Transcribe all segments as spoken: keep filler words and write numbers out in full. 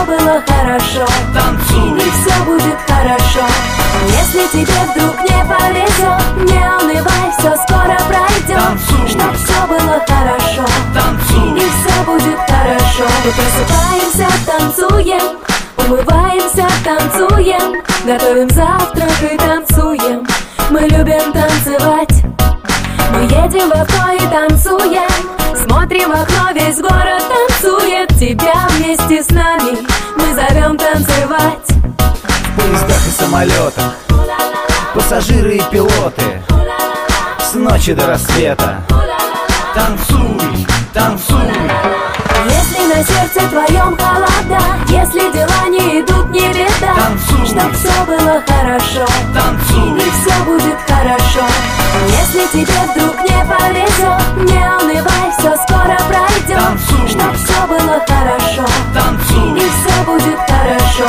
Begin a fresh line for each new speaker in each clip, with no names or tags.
все было хорошо.
Танцуй,
и все будет хорошо. Если тебе вдруг не повезет, не унывай, все скоро пройдет.
Танцуй,
чтоб все было хорошо.
танцуй,
и все будет хорошо. Мы просыпаемся, танцуем, умываемся, танцуем, готовим завтрак и танцуем. Мы любим танцевать. Мы едем в окно и танцуем, смотрим в окно, весь город танцует. Тебя вместе с нами мы зовем танцевать.
в поездах и самолетах, пассажиры и пилоты, с ночи до рассвета. Танцуй, танцуй.
Если на сердце твоем холода, если дела не идут, не беда.
Танцуй,
чтоб все было хорошо.
танцуй,
и все будет хорошо. Если тебе вдруг не повезет, не унывай, все скоро пройдет.
Танцуй,
чтоб все было хорошо.
танцуй,
и все будет хорошо.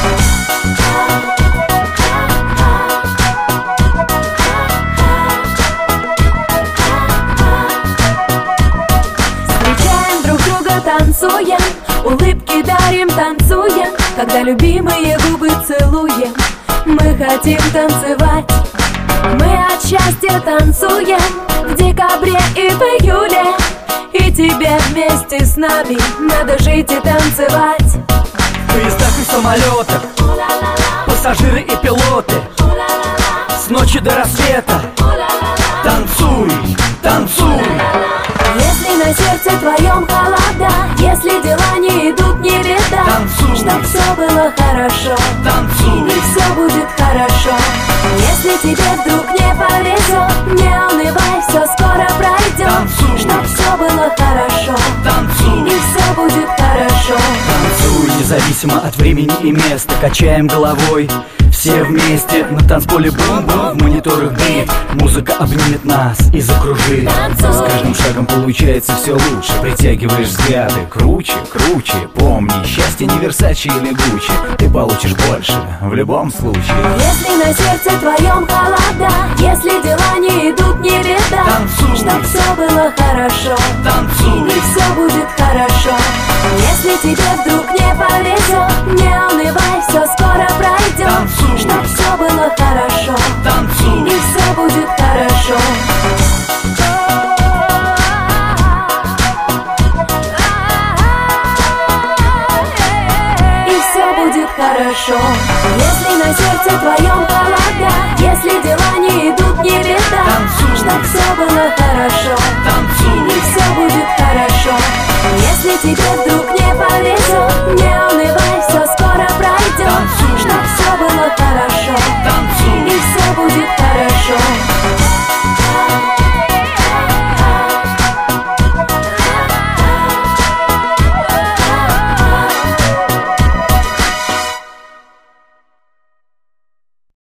Встречаем друг друга, танцуем, улыбки дарим, танцуем. Когда любимые губы целуем, мы хотим танцевать. Мы от счастья танцуем в декабре и в июле. И тебе вместе с нами надо жить и танцевать.
в поездах и самолетах, пассажиры и пилоты, с ночи до рассвета. Танцуй, танцуй.
Если на сердце твоем холода, если дела не идут, не беда.
Танцуй,
чтоб все было хорошо.
танцуй,
и все будет хорошо. Если тебе вдруг не повезет, не унывай, все скоро пройдет.
Танцуй,
чтоб все было хорошо.
танцуй,
и все будет хорошо.
танцуй, независимо от времени и места. Качаем головой, все вместе на танцполе бум-бум. В мониторах греет, музыка обнимет нас и закружит.
Танцуй.
С каждым шагом получается все лучше. Притягиваешь взгляды, круче, круче. Помни, счастье не Версачи или Гуччи, ты получишь больше в любом случае.
Если на сердце твоем холода, если дела не идут, не беда.
Танцуй,
чтоб все было хорошо.
танцуй,
и все будет хорошо. Если тебе вдруг не повезет, не унывай, все скоро пройдет.
Танцуй,
чтоб все было хорошо.
танцуй,
и все будет хорошо. И все будет хорошо. Если на сердце твоем холода, если дела не идут, не беда.
Танцуй,
чтоб все было хорошо.
танцуй,
и все будет хорошо.